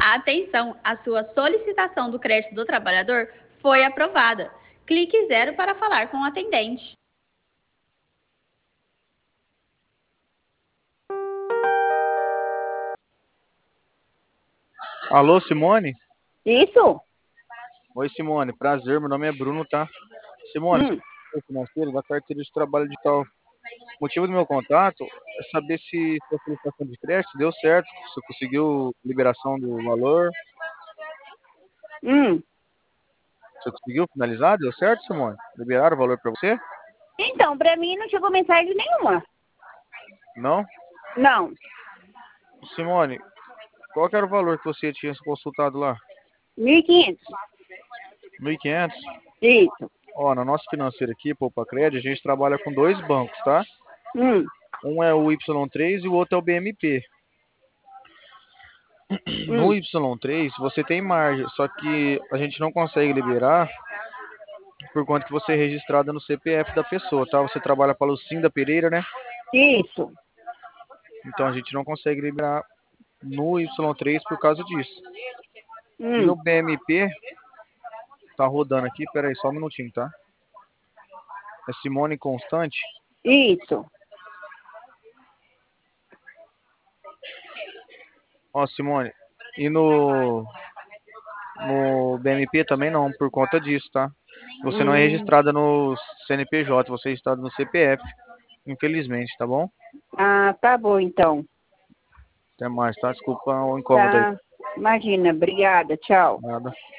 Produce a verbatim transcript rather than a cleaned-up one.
Atenção, a sua solicitação do crédito do trabalhador foi aprovada. Clique zero para falar com o atendente. Alô, Simone? Isso? Oi, Simone. Prazer, meu nome é Bruno, tá? Simone, Hum. sou financeiro da carteira de trabalho digital. O motivo do meu contato é saber se sua solicitação de crédito deu certo, se você conseguiu liberação do valor. Hum. Você conseguiu finalizar? Deu certo, Simone? Liberaram o valor para você? Então, pra mim não chegou mensagem nenhuma. Não? Não. Simone, qual que era o valor que você tinha consultado lá? Mil e quinhentos. mil e quinhentos? Isso. Ó, na nossa financeira aqui, Poupa Crédito, a gente trabalha com dois bancos, tá? Hum. Um é o Y três e o outro é o B M P. No Hum. Y três você tem margem, só que a gente não consegue liberar por conta que você é registrada no C P F da pessoa, tá? Você trabalha para a Lucinda Pereira, né? Isso. Então a gente não consegue liberar no Y três por causa disso. E no Hum. B M P, tá rodando aqui, pera aí, só um minutinho, tá? É Simone Constante. Isso. Ó, Simone, e no, no B M P também não, por conta disso, tá? Você não é Hum. registrada no C N P J, você é registrada no C P F, infelizmente, tá bom? Ah, tá bom então. Até mais, tá? Desculpa o incômodo aí. Tá. Imagina. Obrigada. Tchau. Nada.